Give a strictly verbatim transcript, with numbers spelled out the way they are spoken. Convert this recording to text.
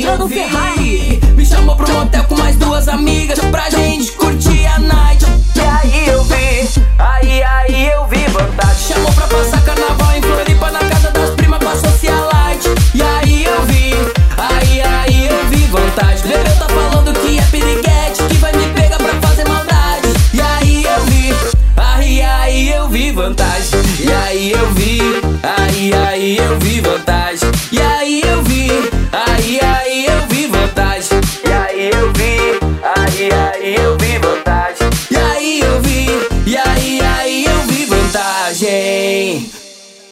Adriano vi, Ferrari. me chamou pro motel com mais duas amigas pra gente curtir a night. E aí eu vi, aí, aí eu vi vantagem. Chamou pra passar carnaval em Floripa na casa das primas com a socialite. E aí eu vi, aí, aí eu vi vantagem. Bebeu tá falando que é piriguete, que vai me pegar pra fazer maldade. E aí eu vi, aí, aí eu vi vantagem. E aí eu vi, aí, aí eu vi vantagem. E aí eu vi, aí, aí eu vi vantagem. E aí eu vi, aí, aí eu vi vantagem. E aí eu vi, e aí, aí eu vi vantagem.